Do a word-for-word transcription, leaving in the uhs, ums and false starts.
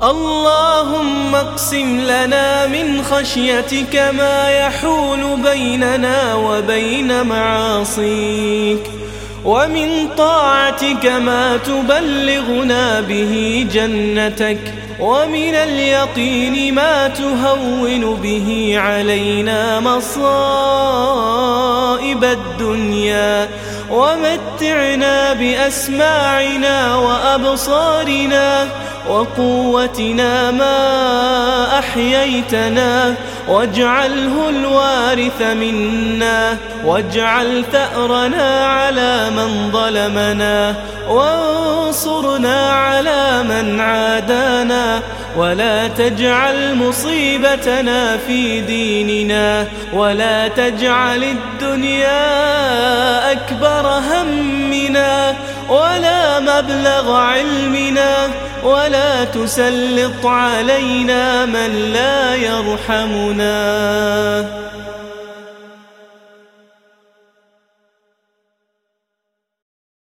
اللهم اقسم لنا من خشيتك ما يحول بيننا وبين معاصيك، ومن طاعتك ما تبلغنا به جنتك، ومن اليقين ما تهون به علينا مصائب الدنيا، ومتعنا بأسماعنا وأبصارنا وقوتنا ما أحييتنا، واجعله الوارث منا، واجعل ثأرنا على من ظلمنا، وانصرنا على من عادانا، ولا تجعل مصيبتنا في ديننا، ولا تجعل الدنيا أكبر همنا ولا مبلغ علمنا، ولا تسلط علينا من لا يرحمنا.